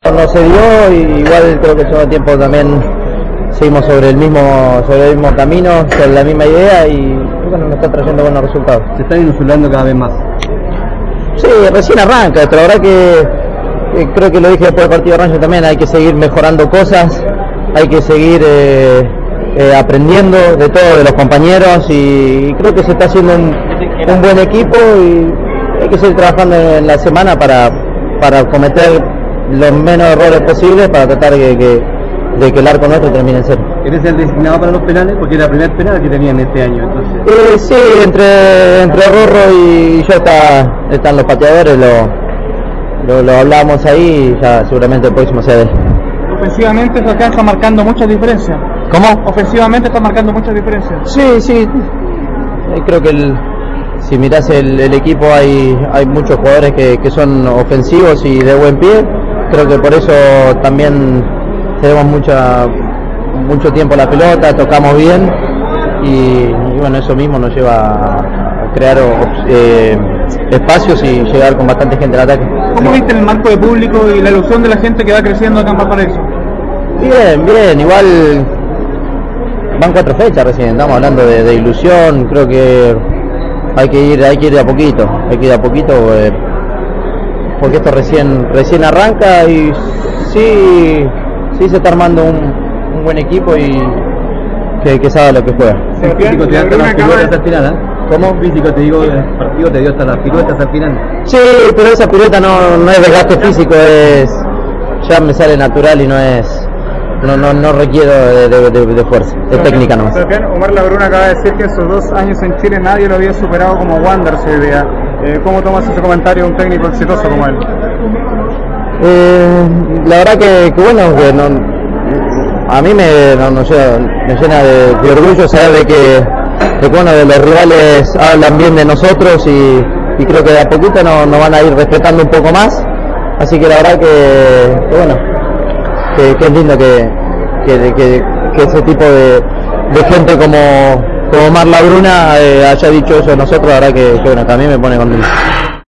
No se dio, y igual creo que el segundo tiempo también seguimos sobre el mismo camino, sobre la misma idea, y bueno, nos está trayendo buenos resultados. Se están inusulando cada vez más. Sí, recién arranca esto, la verdad que creo que lo dije después del partido de Rangers también, hay que seguir mejorando cosas, hay que seguir aprendiendo de todo, de los compañeros, y creo que se está haciendo un buen equipo, y hay que seguir trabajando en la semana para cometer los menos errores posibles, para tratar de que el arco nuestro termine en cero. ¿Eres el designado para los penales? Porque era el primer penal que tenían este año, entonces. Sí, entre Rorro y yo están los pateadores, lo hablamos ahí, y ya seguramente el próximo sea de él. Ofensivamente acá está marcando muchas diferencias. ¿Cómo? Ofensivamente está marcando muchas diferencias. Sí. Creo que si mirás el equipo hay muchos jugadores que son ofensivos y de buen pie. Creo que por eso también tenemos mucho tiempo la pelota, tocamos bien, y bueno, eso mismo nos lleva a crear espacios y llegar con bastante gente al ataque. ¿Cómo viste el marco de público y la ilusión de la gente que va creciendo acá en Valparaíso? Bien, igual van 4 fechas recién, estamos hablando de ilusión. Creo que hay que ir de a poquito, porque esto recién arranca, y sí se está armando un buen equipo y que sabe lo que juega. El físico te da hasta las piruetas al final, ¿eh? ¿Cómo? Físico te digo, el partido te dio hasta las piruetas al final. Sí, pero esa pirueta no es desgaste físico, ya me sale natural y no requiero de fuerza, de técnica nomás. Omar Labruna acaba de decir que esos 2 años en Chile nadie lo había superado como Wanderers hoy día. ¿Cómo tomas ese comentario de un técnico exitoso como él? La verdad que bueno, a mí me llena de orgullo saber de que bueno, de los rivales hablan bien de nosotros, y creo que de a poquito nos van a ir respetando un poco más, así que la verdad que bueno, que es lindo que ese tipo de gente como Omar Labruna haya dicho eso de nosotros. La verdad que bueno, también me pone contento.